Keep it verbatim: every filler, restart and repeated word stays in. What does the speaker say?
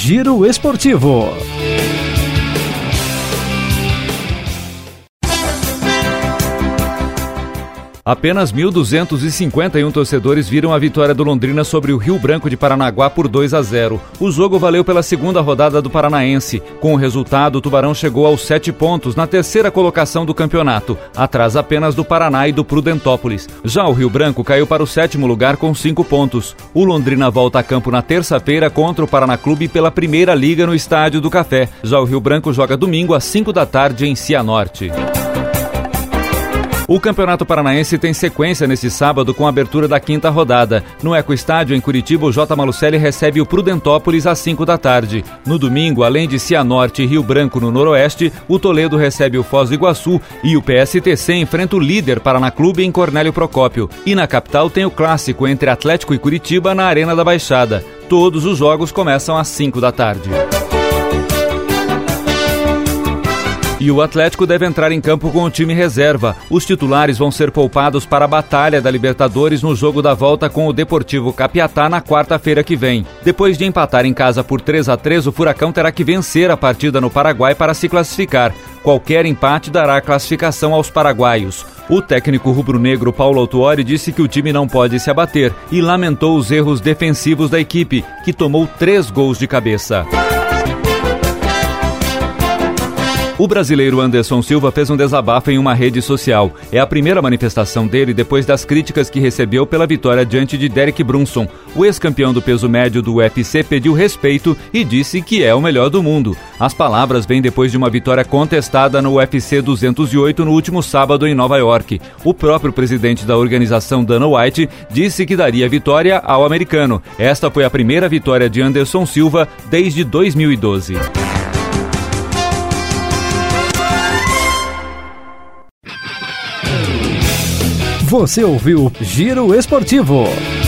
Giro Esportivo. Apenas mil duzentos e cinquenta e um torcedores viram a vitória do Londrina sobre o Rio Branco de Paranaguá por dois a zero. O jogo valeu pela segunda rodada do Paranaense. Com o resultado, o Tubarão chegou aos sete pontos na terceira colocação do campeonato, atrás apenas do Paraná e do Prudentópolis. Já o Rio Branco caiu para o sétimo lugar com cinco pontos. O Londrina volta a campo na terça-feira contra o Paraná Clube pela Primeira Liga no Estádio do Café. Já o Rio Branco joga domingo às cinco da tarde em Cianorte. O Campeonato Paranaense tem sequência neste sábado com a abertura da quinta rodada. No Ecoestádio, em Curitiba, o J. Malucelli recebe o Prudentópolis às cinco da tarde. No domingo, além de Cianorte e Rio Branco no Noroeste, o Toledo recebe o Foz do Iguaçu e o P S T C enfrenta o líder Paraná Clube em Cornélio Procópio. E na capital tem o clássico entre Atlético e Curitiba na Arena da Baixada. Todos os jogos começam às cinco da tarde. E o Atlético deve entrar em campo com o time reserva. Os titulares vão ser poupados para a batalha da Libertadores no jogo da volta com o Deportivo Capiatá na quarta-feira que vem. Depois de empatar em casa por três a três, o Furacão terá que vencer a partida no Paraguai para se classificar. Qualquer empate dará classificação aos paraguaios. O técnico rubro-negro Paulo Autuori disse que o time não pode se abater e lamentou os erros defensivos da equipe, que tomou três gols de cabeça. O brasileiro Anderson Silva fez um desabafo em uma rede social. É a primeira manifestação dele depois das críticas que recebeu pela vitória diante de Derek Brunson. O ex-campeão do peso médio do U F C pediu respeito e disse que é o melhor do mundo. As palavras vêm depois de uma vitória contestada no U F C duzentos e oito no último sábado em Nova York. O próprio presidente da organização, Dana White, disse que daria vitória ao americano. Esta foi a primeira vitória de Anderson Silva desde dois mil e doze. Você ouviu Giro Esportivo.